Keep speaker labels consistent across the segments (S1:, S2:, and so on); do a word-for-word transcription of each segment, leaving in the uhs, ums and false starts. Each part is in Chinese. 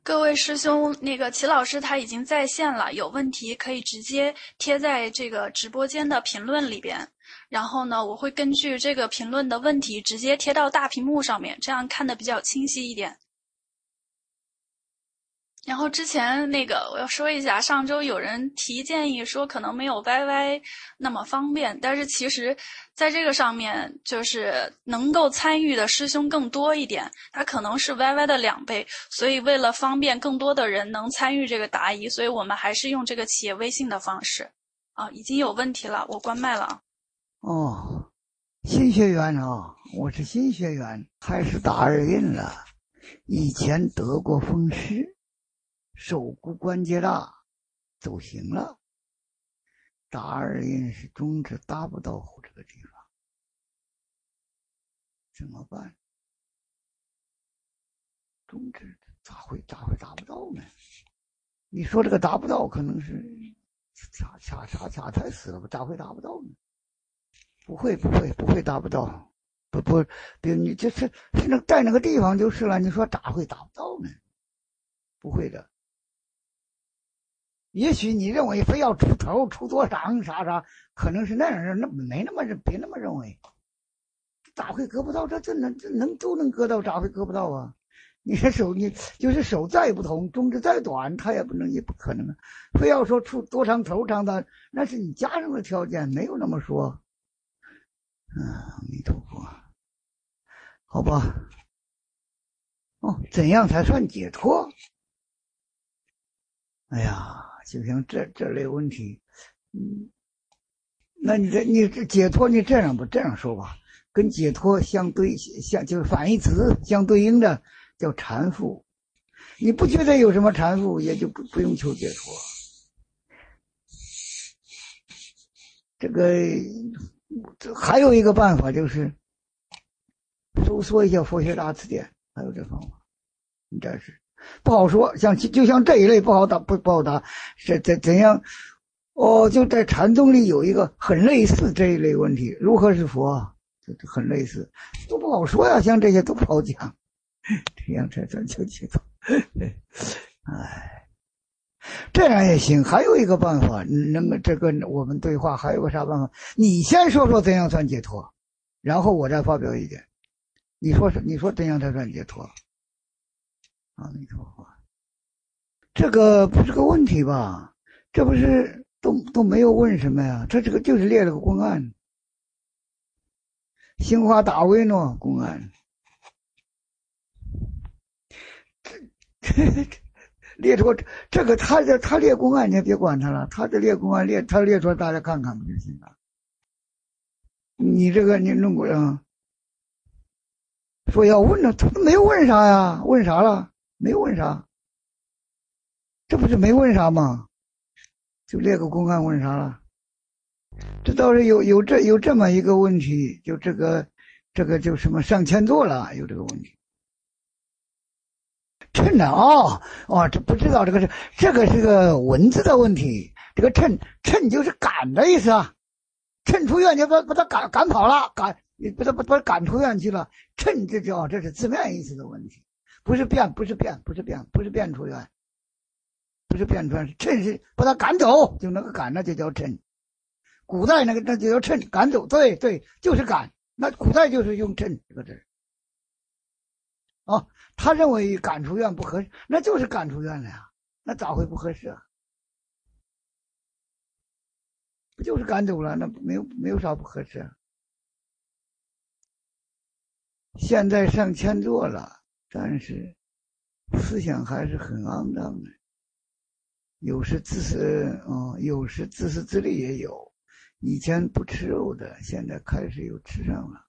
S1: 各位师兄，那个齐老师他已经在线了，有问题可以直接贴在这个直播间的评论里边，然后呢，我会根据这个评论的问题直接贴到大屏幕上面，这样看得比较清晰一点。然后之前那个我要说一下，上周有人提建议说可能没有 Y Y 那么方便，但是其实在这个上面就是能够参与的师兄更多一点，它可能是 Y Y 的两倍，所以为了方便更多的人能参与这个答疑，所以我们还是用这个企业微信的方式。啊，已经有问题了，我关麦了啊。
S2: 哦，新学员啊，我是新学员，开始打二印了，以前得过风湿。手骨关节大，走形了。打二印是中指达不到这个地方，怎么办？中指咋会咋会达不到呢？你说这个达不到，可能是掐掐掐掐太死了吧？咋会达不到呢？不会不会不会达不到，不不，比如你就是是那在那个地方就是了。你说咋会达不到呢？不会的。也许你认为非要出头出多长啥啥，可能是那样，那没那么别那么认为。咋会割不到？这这能这能都能割到，咋会割不到啊？你这手你就是手再不同，中指再短，它也不能也不可能啊。非要说出多长头长的，那是你加上的条件，没有那么说。嗯，阿弥陀佛，好吧。哦，怎样才算解脱？哎呀。就像这这类问题，嗯，那你这你这解脱，你这样不这样说吧？跟解脱相对相就是反义词相对应的叫缠缚。你不觉得有什么缠缚，也就不不用求解脱。这个这还有一个办法，就是搜索一下佛学大词典，还有这方法。你这是。不好说，像就像这一类不好答，不不好答，是怎怎样？哦，就在禅宗里有一个很类似这一类问题，如何是佛？这很类似，都不好说呀，像这些都不好讲，这样才算求解脱。哎，这样也行。还有一个办法，那么这个我们对话还有个啥办法？你先说说怎样算解脱，然后我再发表意见。你说是你说怎样才算解脱？阿弥陀佛，这个不是个问题吧？这不是都都没有问什么呀？他这个就是列了个公案，兴华大维诺公案，列出这个他这他列公案，你别管他了，他这列公案列他列出来，大家看看不就行了？你这个你弄过啊？说要问了，他都没有问啥呀？问啥了？没有问啥，这不是没问啥吗？就列个公案问啥了？这倒是有有这有这么一个问题，就这个这个就什么上千座了，有这个问题。称呢？哦哦，这不知道这个是这个是个文字的问题。这个称称就是赶的意思啊，称出院就把把他赶赶跑了，赶把他把他赶出院去了。称这叫这是字面意思的问题。不是变，不是变，不是变，不是变出院，不是变出院，趁是把他赶走，就那个赶，那就叫趁。古代那个那就叫趁，赶走，对对，就是赶。那古代就是用趁这个字。哦，他认为赶出院不合适，那就是赶出院了呀，那咋会不合适啊？不就是赶走了，那没有没有啥不合适啊。现在上千座了。但是思想还是很肮脏的，有时自私，嗯，有时自私自利也有。以前不吃肉的，现在开始又吃上了。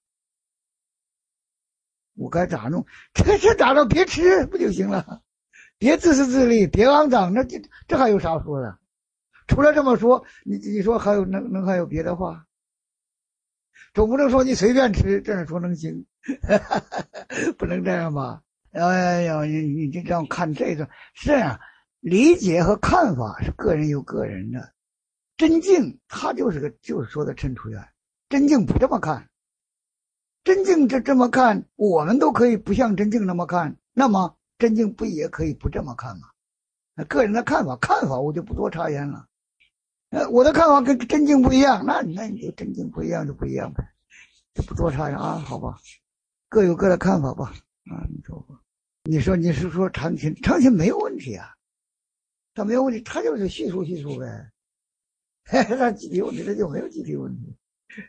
S2: 我该咋弄？这这咋着？别吃不就行了？别自私自利，别肮脏，那这这还有啥说的？除了这么说，你你说还有能能还有别的话？总不能说你随便吃，这样说能行？不能这样吧？哎呀，你你这样看这个是这样，理解和看法是个人有个人的。真境他就是个就是说的称出院，真境不这么看，真境这这么看，我们都可以不像真境那么看，那么真经不也可以不这么看吗？个人的看法，看法我就不多插言了。呃，我的看法跟真经不一样，那那你就真经不一样就不一样呗，就不多插言啊，好吧？各有各的看法吧。啊，你说吧，你说你是说长青，长青没有问题啊，他没有问题，他就是叙述叙述呗。他具体问题他就没有具体问题，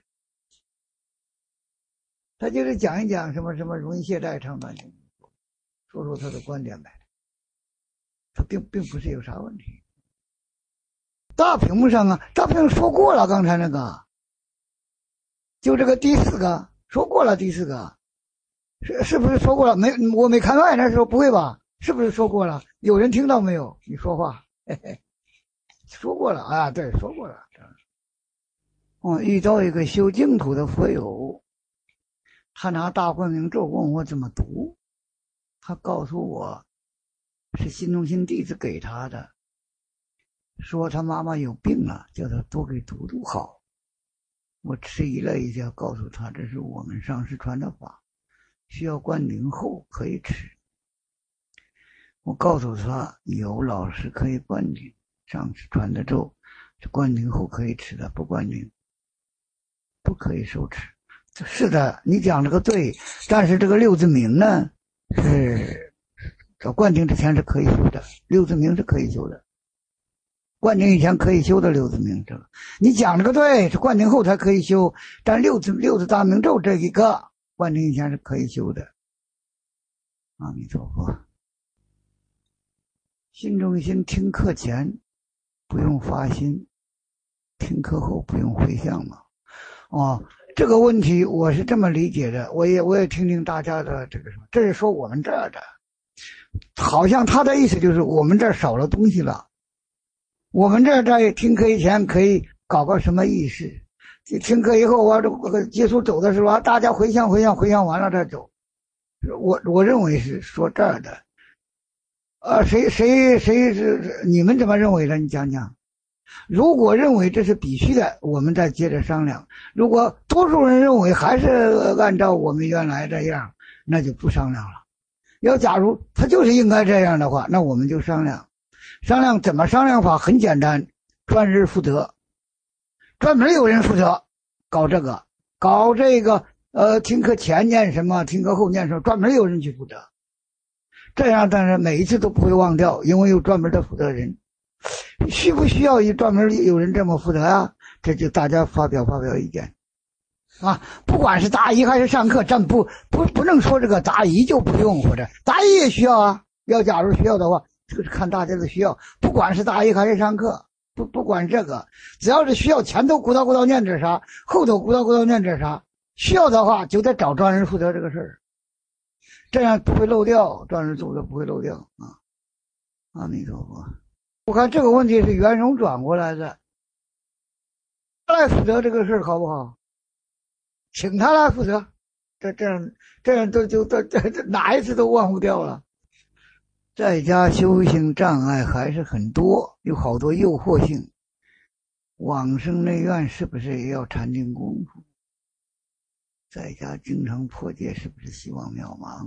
S2: 他就是讲一讲什么什么容易懈怠长短性，说说他的观点呗，他并并不是有啥问题。大屏幕上啊，大屏幕说过了，刚才那个，就这个第四个说过了，第四个是是不是说过了？没，我没看外那时候，不会吧？是不是说过了？有人听到没有？你说话，嘿嘿，说过了啊，对，说过了。我遇到一个修净土的佛友，他拿大观明咒问我怎么读，他告诉我是心中心弟子给他的，说他妈妈有病了，叫他多给读读好。我迟疑了一下，告诉他这是我们上师传的法，需要灌顶后可以吃。我告诉他有老师可以灌顶，上师传的咒是灌顶后可以吃的，不灌顶不可以受持。是的，你讲这个对，但是这个六字明呢，是在灌顶之前是可以修的，六字明是可以修的，灌顶以前可以修的六字明，这个你讲这个对，是灌顶后才可以修，但六字六字大明咒这一个灌顶以前是可以修的。阿弥陀佛。心中心听课前不用发心，听课后不用回向吗？哦，这个问题我是这么理解的，我也我也听听大家的这个什么，这是说我们这儿的，好像他的意思就是我们这儿少了东西了，我们这儿在听课以前可以搞个什么仪式，听课以后啊，这个结束走的时候，大家回向回向回向完了再走。我我认为是说这儿的，呃，谁谁谁是你们怎么认为的？你讲讲。如果认为这是必须的，我们再接着商量。如果多数人认为还是按照我们原来这样，那就不商量了。要假如他就是应该这样的话，那我们就商量。商量怎么商量法？很简单，专人负责，专门有人负责搞这个，搞这个呃，听课前念什么，听课后念什么，专门有人去负责。这样当然每一次都不会忘掉，因为有专门的负责人。需不需要一专门有人这么负责啊？这就大家发表发表意见啊！不管是答疑还是上课，咱不不不能说这个答疑就不用，或者答疑也需要啊。要假如需要的话，这个是看大家的需要。不管是答疑还是上课，不不管这个，只要是需要，前头鼓捣鼓捣念点啥，后头鼓捣鼓捣念点啥，需要的话就得找专人负责这个事儿，这样不会漏掉，专人做的不会漏掉啊！阿弥陀佛。我看这个问题是圆融转过来的，他来负责这个事好不好？请他来负责，这这样这样都就这这哪一次都忘不掉了。在家修行障碍还是很多，有好多诱惑性。往生内院是不是也要禅定功夫？在家经常破戒是不是希望渺茫？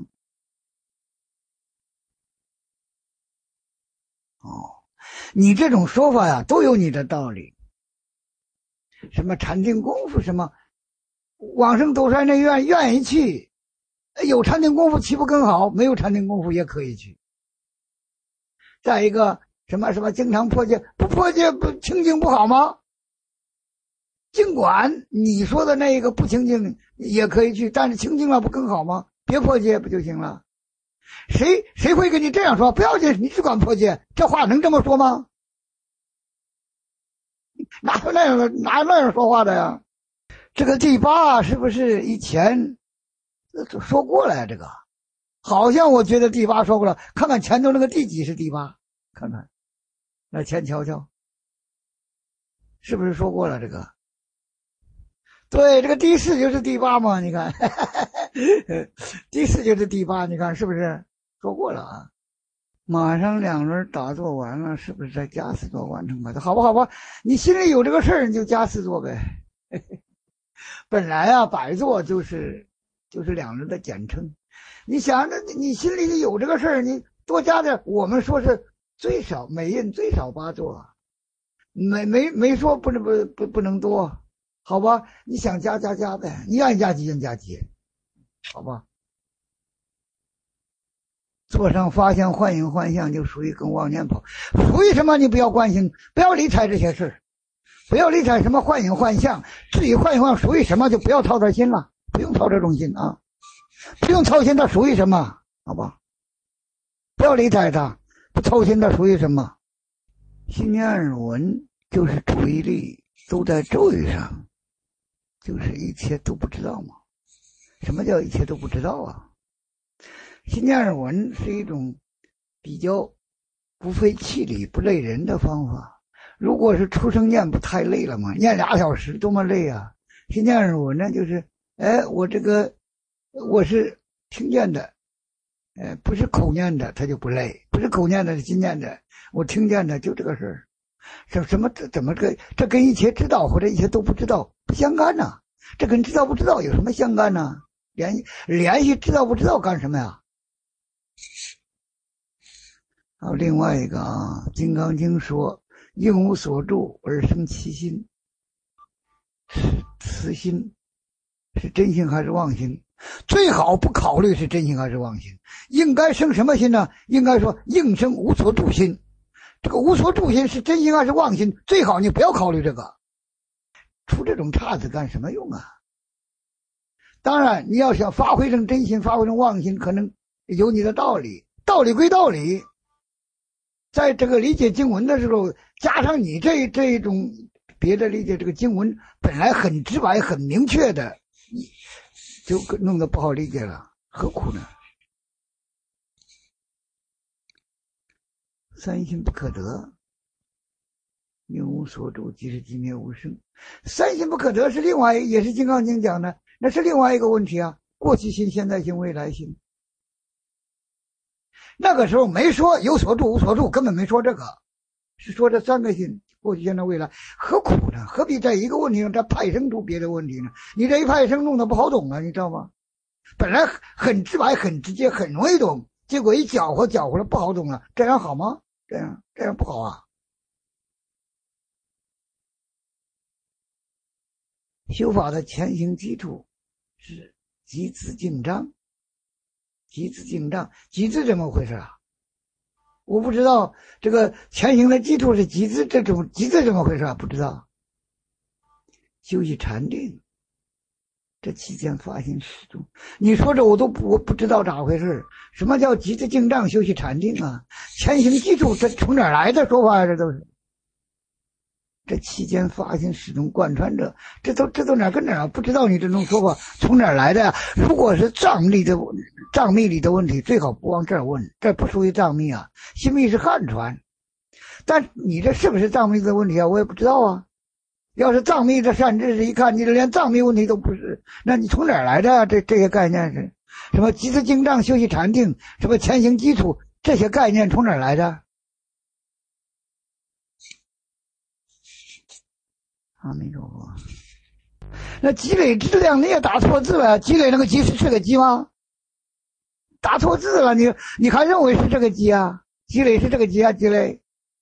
S2: 哦。你这种说法呀，都有你的道理。什么禅定功夫，什么往生斗山内愿愿意去，有禅定功夫岂不更好？没有禅定功夫也可以去。再一个，什么什么经常破戒，不破戒不清净不好吗？尽管你说的那个不清净也可以去，但是清净了不更好吗？别破戒不就行了？谁谁会跟你这样说？不要紧，你只管破戒，这话能这么说吗？哪有那样的哪有那样说话的呀？这个第八是不是以前说过了呀？这个好像我觉得第八说过了，看看前头那个第几是第八，看看来前瞧瞧，是不是说过了这个？对，这个第四就是第八嘛，你看第四就是第八，你看是不是说过了啊？马上两轮打坐完了，是不是在加四座完成吧？好吧好吧，你心里有这个事儿，你就加四座呗本来啊百座就是就是两轮的简称，你想着你心里有这个事儿，你多加点，我们说是最少每印最少八座，没没没说不能不不不能多，好吧？你想加加加呗，你愿意加几印加几印，好吧？座上发现幻影幻象，就属于跟妄念跑，属于什么？你不要关心，不要理睬这些事，不要理睬什么幻影幻象。至于幻影幻象属于什么，就不要操这心了，不用操这种心啊，不用操心它属于什么，好吧？不要理睬它，不操心它属于什么。心念耳闻就是注意力都在咒语上，就是一切都不知道嘛。什么叫一切都不知道啊？心念耳闻是一种比较不费气力不累人的方法。如果是出生念不太累了嘛，念俩小时多么累啊。心念耳闻呢，就是哎我这个我是听见的，呃不是口念的，它就不累，不是口念的是心念的，我听见的就这个事儿。什什么这怎么个这跟一切知道或者一切都不知道不相干呢？这跟知道不知道有什么相干呢？联系联系知道不知道干什么呀？还有另外一个啊，《金刚经》说应无所住而生其心，此心是真心还是妄心？最好不考虑是真心还是妄心，应该生什么心呢？应该说应生无所住心。这个无所住心是真心还是妄心？最好你不要考虑这个，出这种岔子干什么用啊？当然你要想发挥成真心发挥成妄心，可能有你的道理，道理归道理，在这个理解经文的时候，加上你这这一种别的理解，这个经文本来很直白很明确的，就弄得不好理解了，何苦呢？三心不可得，应无所住，即是寂灭无声。三心不可得是另外，也是《金刚经》讲的，那是另外一个问题啊。过去心、现在心、未来心，那个时候没说有所住无所住，根本没说这个，是说这三个心，过去、现在、未来。何苦呢？何必在一个问题上再派生出别的问题呢？你这一派生弄得不好懂了，你知道吗？本来很直白很直接很容易懂，结果一搅和搅和了不好懂了，这样好吗？这样这样不好啊。修法的前行基础是集资进章，集资进章，集资怎么回事啊？我不知道这个前行的基础是集资，这种集资怎么回事啊？不知道。修习禅定，这期间发心始终，你说这我都不我不知道咋回事。什么叫集资进章修习禅定啊？前行基础这从哪儿来的说法呀？这都是。这期间发心始终贯穿着，这都这都哪跟哪啊？不知道你这种说法从哪儿来的呀？如果是藏密的藏密里的问题，最好不往这儿问，这不属于藏密啊。心密是汉传，但你这是不是藏密的问题啊？我也不知道啊。要是藏密的善知识一看，你这连藏密问题都不是，那你从哪儿来的啊？这这些概念是什么？集资经藏修习禅定，什么前行基础，这些概念从哪儿来的？阿弥陀佛。那积累质量你也打错字了，积累那个积是这个积吗？打错字了，你你还认为是这个积啊？积累是这个积啊？积累？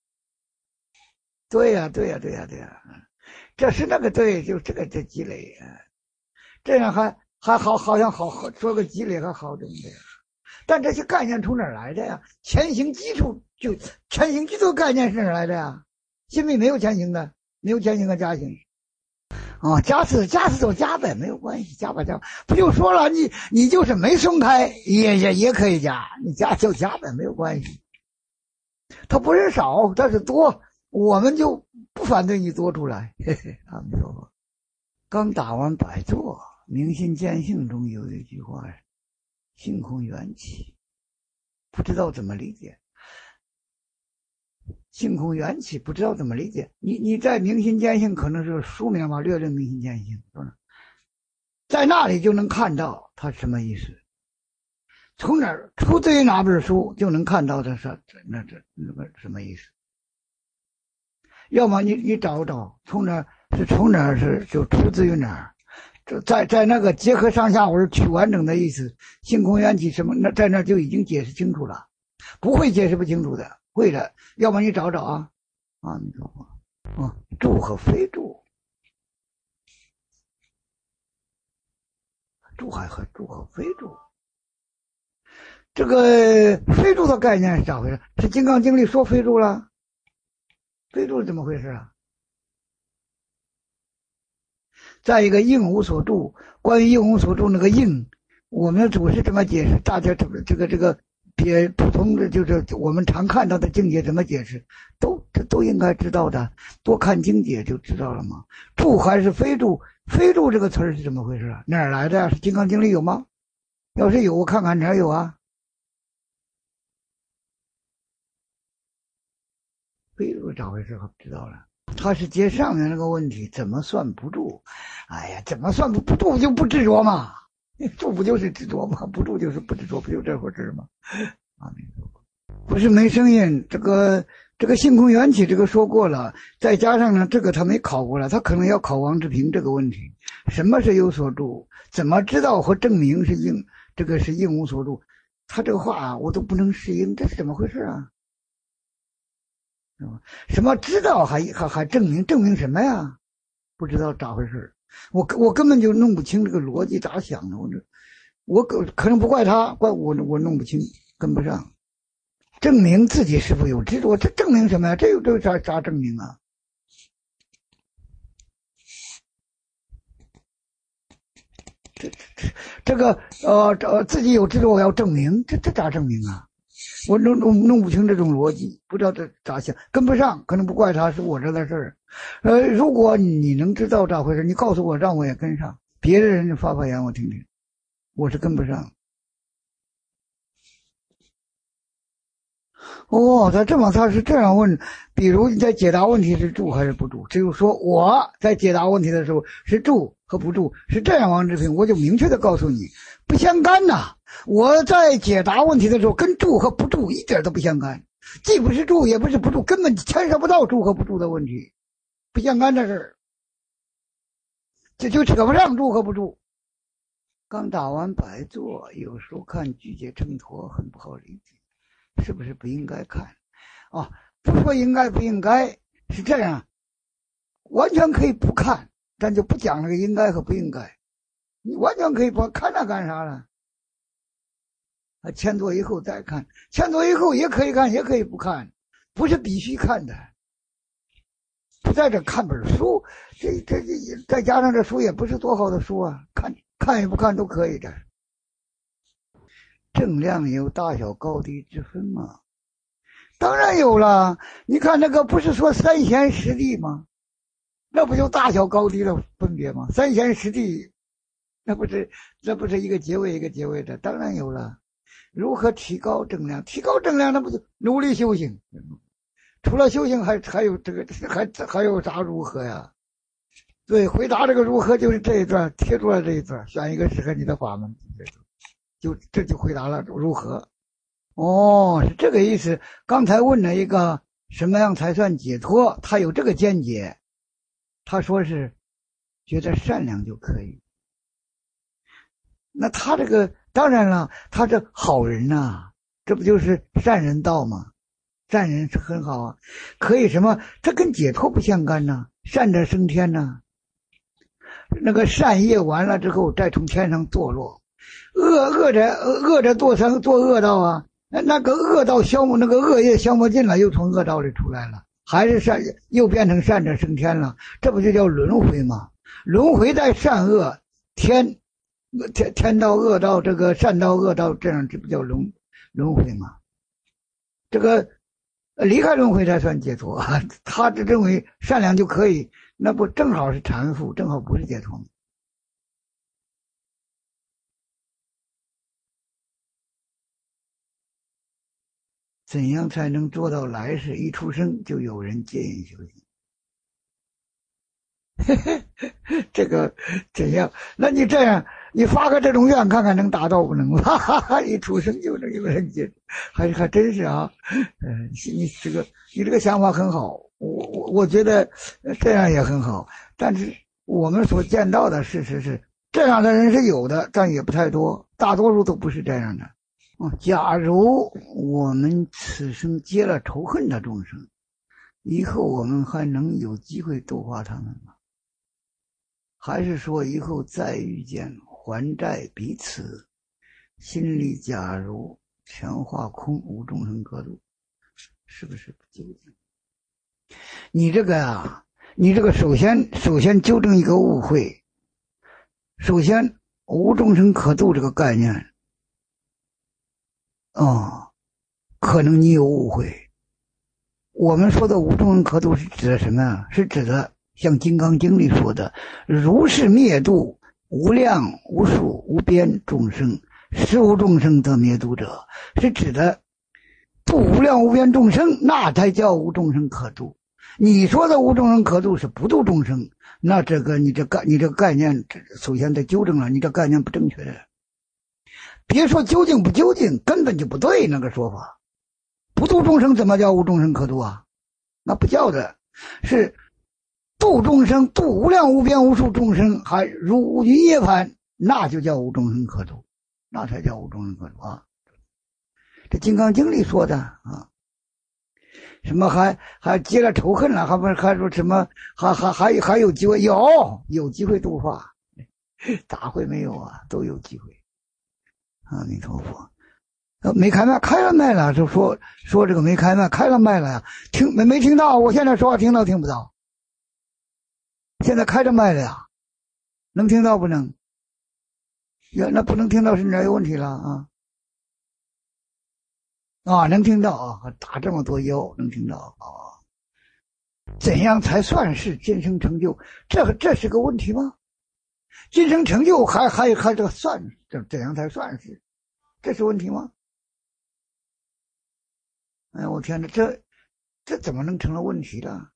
S2: 对呀、啊、对呀、啊、对呀、啊、对呀、啊，这是那个对，就这个这积累，这样还还好，好像好好说个积累还好点的。但这些概念从哪儿来的呀？前行基础就前行基础概念是哪儿来的呀？心里没有前行的。没有前行和加行啊，加次加次就加呗，没有关系，加吧加吧，不就说了，你你就是没松开也也也可以加，你加就加呗，没有关系。它不是少，它是多，我们就不反对你多出来。嘿嘿，阿弥陀佛。刚打完百座，明心见性中有一句话是“性空缘起”，不知道怎么理解。性空缘起不知道怎么理解，你你在明心见性可能是书名嘛，略略明心见性，在那里就能看到它什么意思，从哪儿出自于哪本书就能看到它是那这那个什么意思。要么你你找找从哪是从哪儿是就出自于哪儿，就在在那个结合上下文取完整的意思，性空缘起什么，那在那就已经解释清楚了。 不会解释不清楚的，会的，要不然你找找啊。阿弥陀佛。啊，住和非住，住还和住和非住，这个非住的概念是咋回事？是《金刚经》里说非住了？非住是怎么回事啊？再一个应无所住，关于应无所住那个应，我们祖师怎么解释？大家这个这个这个别普通的就是我们常看到的境界怎么解释？都这都应该知道的，多看经解就知道了嘛。住还是非住？非住这个词儿是怎么回事啊？哪儿来的呀？是《金刚经》里有吗？要是有，我看看哪儿有啊？非住咋回事？不知道了。他是接上面那个问题，怎么算不住？哎呀，怎么算不不住就不执着嘛？住不就是执着吗？不住就是不执着，不就这回事吗？啊，不是没声音。这个这个性空缘起这个说过了，再加上呢，这个他没考过了，他可能要考王志平这个问题：什么是有所住？怎么知道和证明是应？这个是应无所住？他这个话啊，我都不能适应，这是怎么回事啊？什么知道还还还证明证明什么呀？不知道咋回事，我我根本就弄不清这个逻辑咋想的。我这我可能不怪他，怪我我弄不清，跟不上。证明自己是否有执着，这证明什么呀？这有这有啥啥证明啊？这这这个呃呃自己有执着，我要证明，这这咋证明啊？我弄弄弄不清这种逻辑，不知道这咋想，跟不上，可能不怪他，是我这的事儿。呃，如果你能知道咋回事，你告诉我，让我也跟上。别的人发发言，我听听。我是跟不上。哦，他这么他是这样问，比如你在解答问题是住还是不住，只有说我在解答问题的时候是住和不住，是这样，王志平，我就明确的告诉你，不相干呐。我在解答问题的时候，跟住和不住一点都不相干，既不是住也不是不住，根本牵涉不到住和不住的问题，不相干的事儿，这就扯不上住和不住。刚打完白坐，有时候看具解秤砣很不好理解，是不是不应该看？啊，不说应该不应该，是这样，完全可以不看，咱就不讲那个应该和不应该，你完全可以不看，那干啥了？啊，签座以后再看，签座以后也可以看，也可以不看，不是必须看的。不在这看本书，这这这再加上这书也不是多好的书啊，看看也不看都可以的。正量有大小高低之分吗？当然有了。你看那个不是说三贤十地吗？那不就大小高低的分别吗？三贤十地，那不是那不是一个结尾一个结尾的？当然有了。如何提高正量？提高正量，那不就努力修行？除了修行还还有这个还还有啥如何呀？对，回答这个如何就是这一段，贴出来这一段，选一个适合你的法门，就这就回答了如何。哦，是这个意思。刚才问了一个什么样才算解脱，他有这个见解，他说是觉得善良就可以。那他这个当然了，他这好人呐、啊，这不就是善人道吗？善人是很好啊，可以什么？这跟解脱不相干呐、啊，善者升天呐、啊。那个善业完了之后，再从天上堕落，恶恶者恶者堕成堕恶道啊，那个恶道消磨，那个恶业消磨尽了，又从恶道里出来了，还是善，又变成善者升天了，这不就叫轮回吗？轮回在善恶天。天天道恶道，这个善道恶道，这样这不叫轮轮回吗？这个离开轮回才算解脱啊！他这认为善良就可以，那不正好是缠缚，正好不是解脱吗？怎样才能做到来世一出生就有人接引修行？这个怎样？那你这样，你发个这种愿，看看能达到不能？哈哈哈！一出生就能有人接，还还真是啊。嗯、呃，你这个你这个想法很好，我我我觉得这样也很好。但是我们所见到的事实是，这样的人是有的，但也不太多，大多数都不是这样的。 假如我们此生结了仇恨的众生，以后我们还能有机会度化他们吗？还是说以后再遇见还债彼此，心里假如全化空，无众生可度，是不是不究竟？你这个啊，你这个首先首先纠正一个误会。首先，无众生可度这个概念，哦，可能你有误会。我们说的无众生可度是指的什么啊？是指的像《金刚经》里说的，如是灭度无量无数无边众生，实无众生得灭度者，是指的度无量无边众生，那才叫无众生可度。你说的无众生可度是不度众生，那这个你这概你这个概念首先得纠正了，你这概念不正确的。别说究竟不究竟，根本就不对那个说法。不度众生怎么叫无众生可度啊？那不叫的，是度众生，度无量无边无数众生，还如云涅槃，那就叫无众生可度，那才叫无众生可度啊。这《金刚经》里说的啊。什么还还结了仇恨了，还不还说什么还还还还有机会？有有机会度化，咋会没有啊？都有机会。阿弥陀佛。没开麦，开了麦了，就说说这个没开麦，开了麦了呀，听没没听到？我现在说话听到听不到？现在开着麦了呀，能听到不能？呀，那不能听到是哪有问题了啊？啊，能听到啊，打这么多腰能听到啊。怎样才算是今生成就？这这是个问题吗？今生成就还还还这个算这怎样才算是？这是问题吗？哎，我天哪，这这怎么能成了问题了？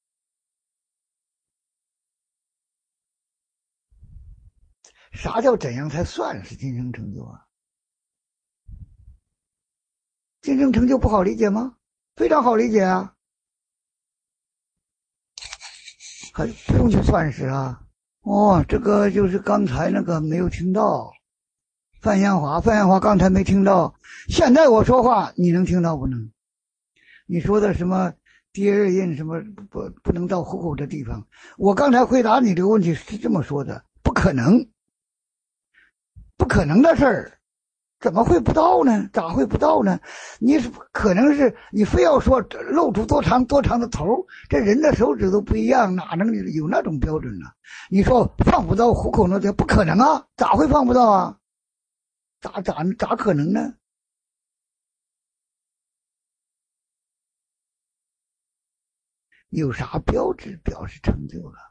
S2: 啥叫怎样才算是今生成就啊？今生成就不好理解吗？非常好理解啊，还不用去算是啊。哦，这个就是刚才那个没有听到，范艳华，范艳华刚才没听到，现在我说话你能听到不能？你说的什么第二印什么不不能到虎口的地方？我刚才回答你这个问题是这么说的，不可能，不可能的事儿。怎么会不到呢？咋会不到呢？你是可能是你非要说露出多长多长的头，这人的手指都不一样，哪能有那种标准呢？你说放不到虎口那这不可能啊，咋会放不到啊？咋咋咋可能呢？有啥标志表示成就了？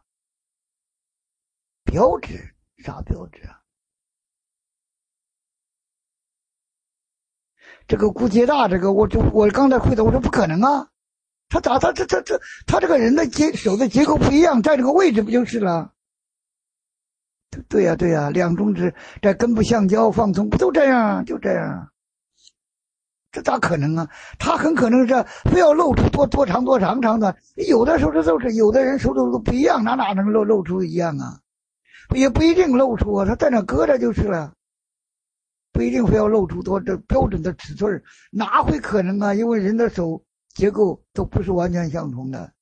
S2: 标志啥标志啊？这个顾杰大，这个我就我刚才回答我说不可能啊，他咋他这这这他这个人的结手的结构不一样，在这个位置不就是了？对呀、啊、对呀、啊，两中指在根部相交放松，不都这样啊？就这样啊，这咋可能啊？他很可能是非要露出多多长多长长的，有的时候这都是有的人手指都不一样，哪哪能露露出一样啊？也不一定露出啊，他在那搁着就是了。不一定非要露出多这标准的尺寸，哪会可能啊？因为人的手结构都不是完全相同的，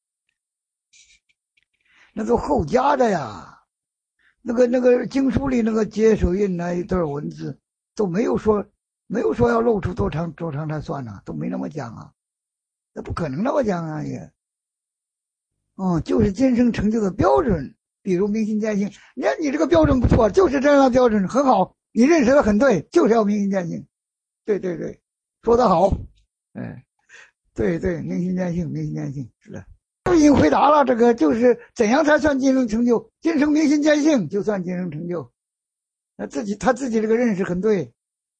S2: 那都后加的呀。那个那个经书里那个结手印那一段文字都没有说没有说要露出多长多长才算呢、啊，都没那么讲啊，那不可能那么讲啊也。哦，就是今生成就的标准，比如明心见性，你看你这个标准不错，就是这样的标准很好。你认识的很对，就是要明心见性。对对对，说得好。哎，对对，明心见性，明心见性，是的。都已经回答了，这个就是怎样才算今生成就？今生明心见性就算今生成就。那自己他自己这个认识很对。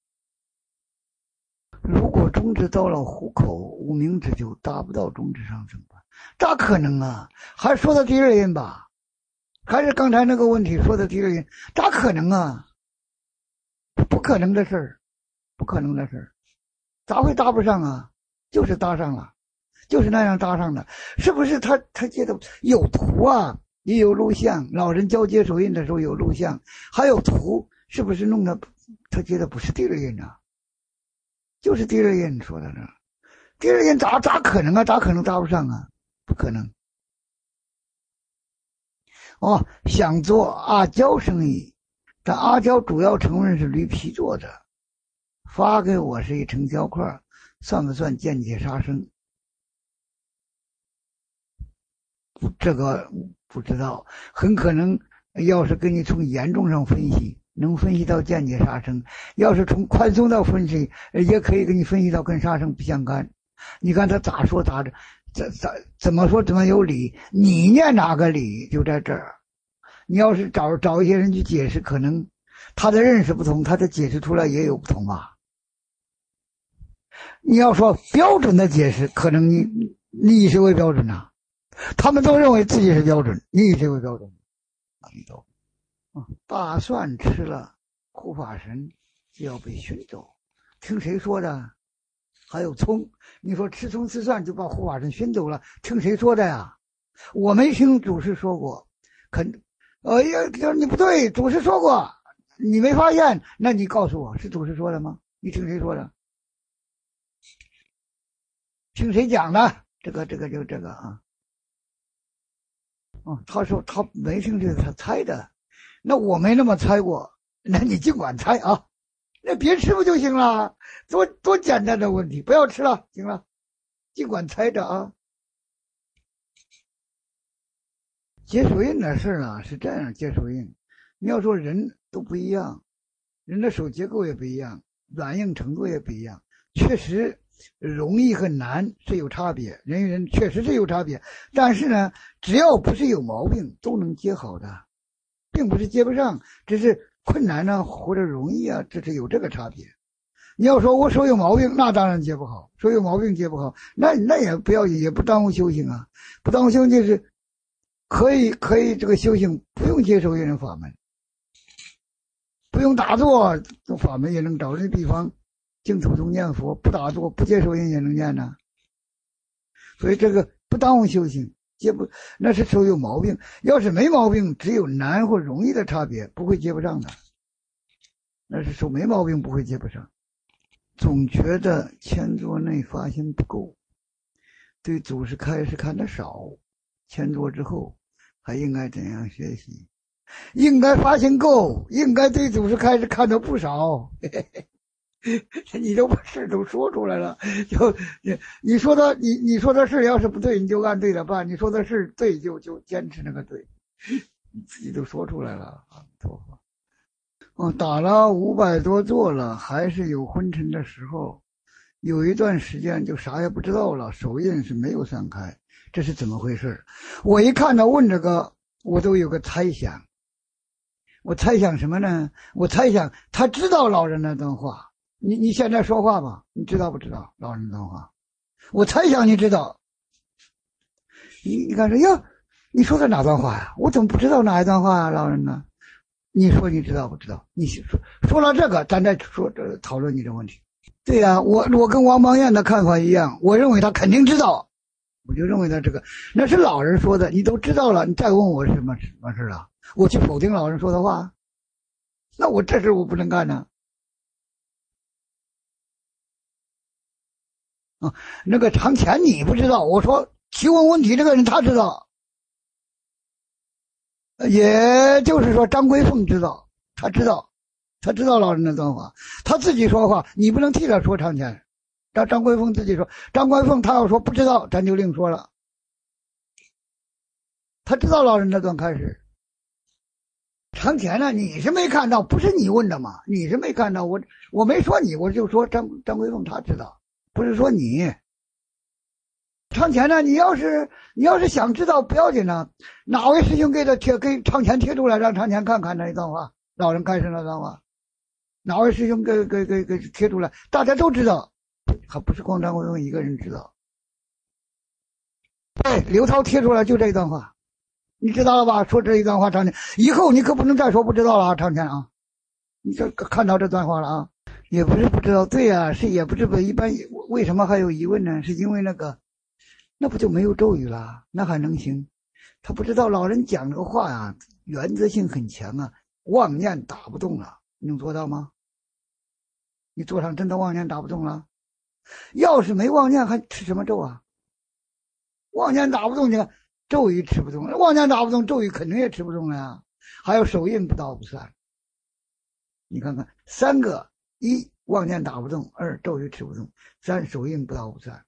S2: 如果中指到了虎口，无名指就达不到中指上升吧？咋可能啊？还说的第二印吧？还是刚才那个问题说的第二印？咋可能啊？不可能的事儿，不可能的事儿，咋会搭不上啊？就是搭上了，就是那样搭上的，是不是他？他接的有图啊，也有录像，老人交接手印的时候有录像，还有图，是不是弄的？他接的不是第二印啊？ 就是狄仁印说的这，狄仁印咋咋可能啊？咋可能搭不上啊？不可能。哦，想做阿胶生意，但阿胶主要成分是驴皮做的，发给我是一成胶块，算不算间接杀生？不，这个不知道，很可能要是给你从严重上分析，能分析到间接杀生；要是从宽松到分析，也可以给你分析到跟杀生不相干。你看他咋说咋着，怎怎怎么说怎么有理？你念哪个理就在这儿。你要是找找一些人去解释，可能他的认识不同，他的解释出来也有不同吧。你要说标准的解释，可能你你以谁为标准呢、啊？他们都认为自己是标准，你以谁为标准？你都啊，大蒜吃了，护法神就要被熏走，听谁说的？还有葱，你说吃葱吃蒜就把护法神熏走了，听谁说的呀？我没听祖师说过，肯。哎呀，就是你不对，祖师说过，你没发现？那你告诉我是祖师说的吗？你听谁说的？听谁讲的？这个这个就这个啊。哦，他说他没听这个，他猜的。那我没那么猜过，那你尽管猜啊。那别吃不就行了？多多简单的问题，不要吃了，行了，尽管猜着啊。接手印的事啊，是这样，接手印，你要说人都不一样，人的手结构也不一样，软硬程度也不一样，确实容易和难是有差别，人与人确实是有差别，但是呢，只要不是有毛病，都能接好的，并不是接不上，只是困难呢或者容易啊，这是有这个差别。你要说我手有毛病，那当然接不好，手有毛病接不好，那那也不要紧，也不耽误修行啊，不耽误修行就是。可以可以，这个修行不用接受印人法门，不用打坐，这法门也能找人地方净土中念佛，不打坐不接受印也能念呢。所以这个不耽误修行，接不那是手有毛病，要是没毛病，只有难或容易的差别，不会接不上的。那是手没毛病，不会接不上。总觉得千座内发心不够，对祖师开示看得少，千座之后。还应该怎样学习？应该发心够，应该对祖师开始看到不少。嘿嘿嘿，你都把事都说出来了，就你你说的你你说的事要是不对，你就按对的办；你说的事对，就就坚持那个对。你自己都说出来了啊！托付哦，打了五百多座了，还是有昏沉的时候，有一段时间就啥也不知道了，手印是没有散开。这是怎么回事？我一看到问这个，我都有个猜想。我猜想什么呢？我猜想他知道老人那段话。你你现在说话吧，你知道不知道老人那段话？我猜想你知道。你你看说呀，你说的哪段话呀？我怎么不知道哪一段话啊？老人呢？你说你知道不知道？你说说了这个，咱再说这讨论你的问题。对呀、啊，我我跟王邦彦的看法一样，我认为他肯定知道。我就认为他这个那是老人说的，你都知道了，你再问我什么什么事了？我去否定老人说的话，那我这事我不能干呢。啊，那个长钱你不知道，我说提问问题这个人他知道，也就是说张桂凤知道，他知道，他知道老人的段话，他自己说话，你不能替他说长钱。让张桂凤自己说，张桂凤他要说不知道，咱就另说了。他知道老人那段开始。长田呢，你是没看到，不是你问的嘛？你是没看到，我我没说你，我就说张张桂凤他知道，不是说你。长田呢，你要是你要是想知道不要紧呢，哪位师兄给他贴给长田贴出来，让长田看看那一段话，老人开始那段话，哪位师兄给给给给贴出来，大家都知道。还不是光张桂凤一个人知道。对，刘涛贴出来就这一段话，你知道了吧？说这一段话，长田，以后你可不能再说不知道了啊，长田啊！你这看到这段话了啊？也不是不知道，对呀、啊，是也不是不一般，为什么还有疑问呢？是因为那个，那不就没有咒语了？那还能行？他不知道老人讲这个话呀，原则性很强啊，妄念打不动了，你能做到吗？ 你坐上真的妄念打不动了。要是没妄念还吃什么咒啊？妄念打不动，你看咒语吃不动，妄念打不动，咒语肯定也吃不动了呀。还有手印不到不算，你看看三个：一妄念打不动，二咒语吃不动，三手印不到不算。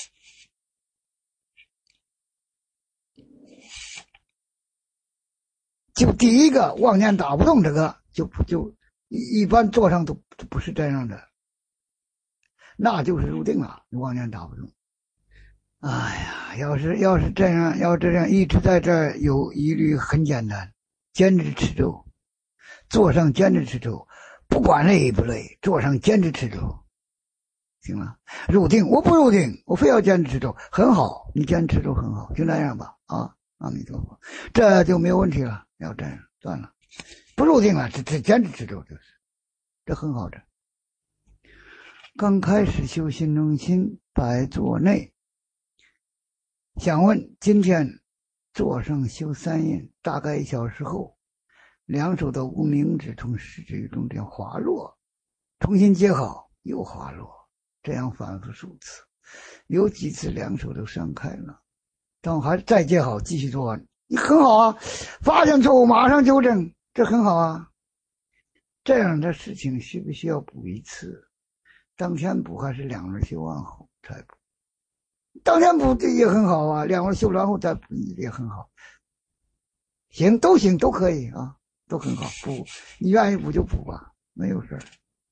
S2: 就第一个妄念打不动，这个就就一般坐上都不是这样的，那就是入定了。妄念打不动。哎呀，要是要是这样，要这样一直在这儿有疑虑，很简单，坚持持咒，坐上坚持持咒，不管累不累，坐上坚持持咒，行了。入定，我不入定，我非要坚持持咒，很好，你坚持持咒很好，就那样吧。啊，阿弥陀佛，这就没有问题了。要这样算了，不入定了，这这坚持持咒就是，这很好的。刚开始修心中心，摆坐内。想问，今天坐上修三印，大概一小时后，两手的无名指从食指与中间滑落，重新接好又滑落，这样反复数次，有几次两手都张开了，但我还是再接好继续做完。你很好啊，发现错误马上纠正，这很好啊。这样的事情需不需要补一次？当天补还是两日修完后才补？当天补也很好啊，两日修完后再补也很好。行，都行，都可以啊，都很好。补，你愿意补就补吧，没有事儿。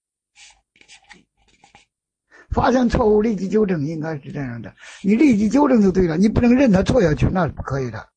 S2: 发现错误立即纠正，应该是这样的。你立即纠正就对了，你不能任他错下去，那是不可以的。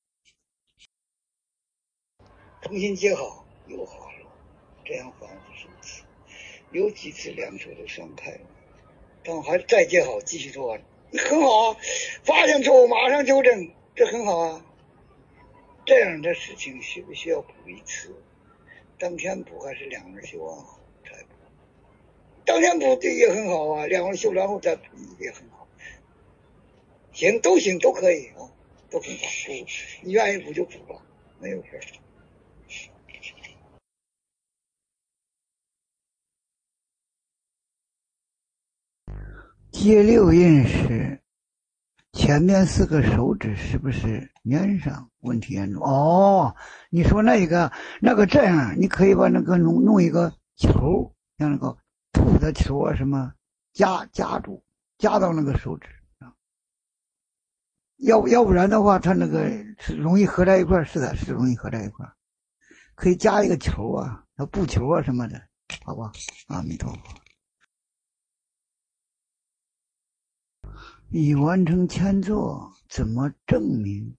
S2: 重新接好又滑落，这样反复数次，有几次两手都张开了，但我还是再接好继续做完。很好啊，发现错误马上纠正，这很好啊。这样的事情需不需要补一次？当天补还是两日修完后才补？当天补也很好啊，两日修完后再补也很好。行，都行，都可以啊，都很好。补，你愿意补就补吧，没有事儿。接六印时，前面四个手指是不是粘上？问题严重。哦，你说那个那个这样，你可以把那个弄弄一个球，像那个兔的球啊什么，夹夹住，夹到那个手指啊。要要不然的话，它那个是容易合在一块儿，是的，是容易合在一块儿。可以加一个球啊，布球啊什么的，好吧？阿弥陀佛。已完成签作，怎么证明？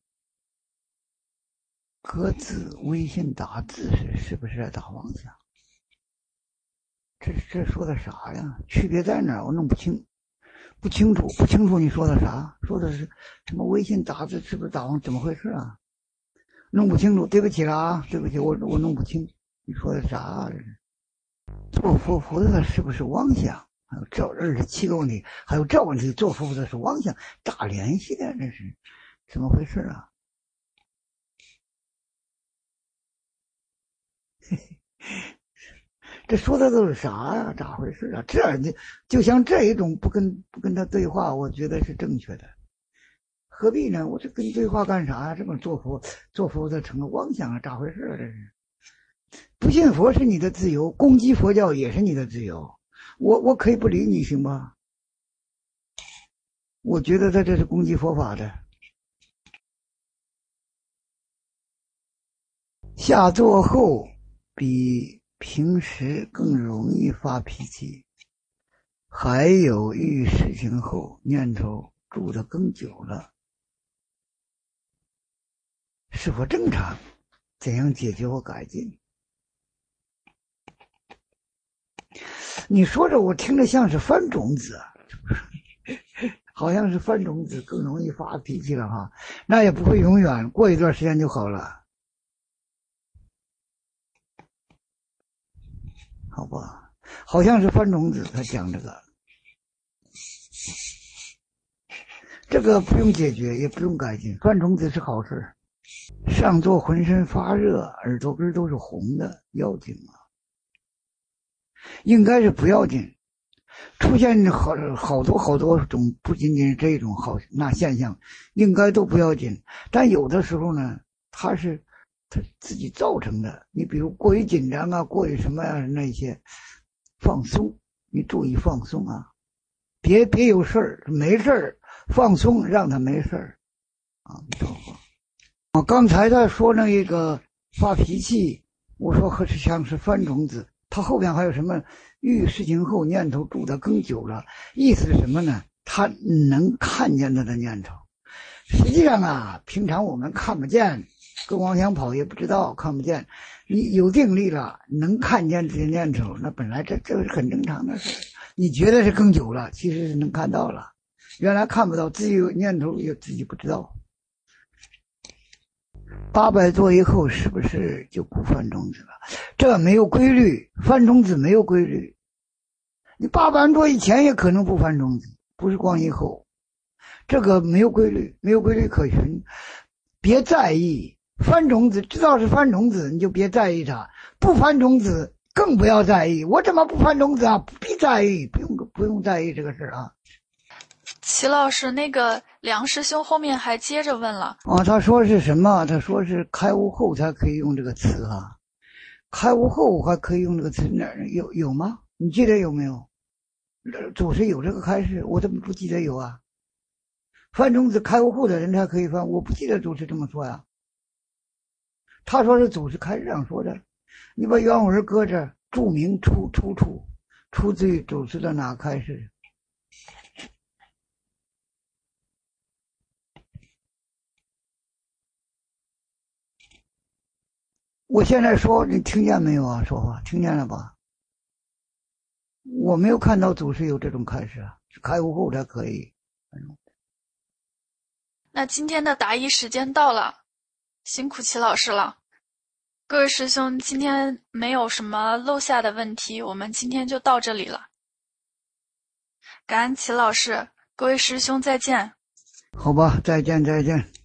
S2: 各自微信打字时是不是在打妄想？这这说的啥呀？区别在哪儿？我弄不清，不清楚，不清楚你说的啥？说的是什么？微信打字是不是打妄？怎么回事啊？弄不清楚，对不起了啊，对不起，我我弄不清，你说的啥啊？这是做佛菩萨是不是妄想？还有这二十七个问题，还有这问题，做佛菩萨是妄想，咋联系的？这是怎么回事啊？嘿嘿，这说的都是啥呀？咋回事啊？这就就像这一种不跟不跟他对话，我觉得是正确的。何必呢？我这跟对话干啥呀？这么做佛做佛的成了妄想啊？咋回事啊？这是不信佛是你的自由，攻击佛教也是你的自由。我我可以不理你，行吧？我觉得他这是攻击佛法的。下座后比平时更容易发脾气，还有遇事情后念头住得更久了，是否正常？怎样解决或改进？你说着我听着像是翻种子，好像是翻种子更容易发脾气了哈，那也不会永远，过一段时间就好了，好吧？好像是翻种子，他讲这个，这个不用解决，也不用改进，翻种子是好事。上座浑身发热，耳朵根都是红的，要紧吗？应该是不要紧， 出现好好多好多种，不仅仅是这种好那现象，应该都不要紧。但有的时候呢，它是他自己造成的。你比如过于紧张啊，过于什么呀，那些放松，你注意放松啊，别别有事儿，没事儿放松，让他没事儿啊。我刚才他说那个发脾气，我说和像是翻种子，他后边还有什么遇事情后念头住得更久了，意思是什么呢？他能看见他的念头。实际上啊，平常我们看不见，跟往前跑也不知道，看不见。你有定力了，能看见这些念头，那本来这这是很正常的事。你觉得是更久了，其实是能看到了，原来看不到，自己有念头也自己不知道。八百座以后是不是就不翻种子了？这没有规律，翻种子没有规律。你八百座以前也可能不翻种子，不是光以后。这个没有规律，没有规律可循，别在意。翻种子知道是翻种子，你就别在意它；不翻种子更不要在意。我怎么不翻种子啊？不必在意，不用不用在意这个事啊。
S1: 齐老师，那个梁师兄后面还接着问了。
S2: 哦，他说是什么？他说是开悟后才可以用这个词啊。开悟后还可以用这个词，哪有有吗？你记得有没有？祖师有这个开示，我怎么不记得有啊？翻种子开悟后的人才可以翻，我不记得祖师这么说呀。他说是祖师开示上说的。你把原文搁这儿，注明出出处，出自于祖师的哪开示？我现在说，你听见没有啊？说话听见了吧？我没有看到祖师有这种开示啊，开悟后才可以。
S1: 那今天的答疑时间到了，辛苦齐老师了。各位师兄，今天没有什么漏下的问题，我们今天就到这里了。感恩齐老师，各位师兄再见。
S2: 好吧，再见再见。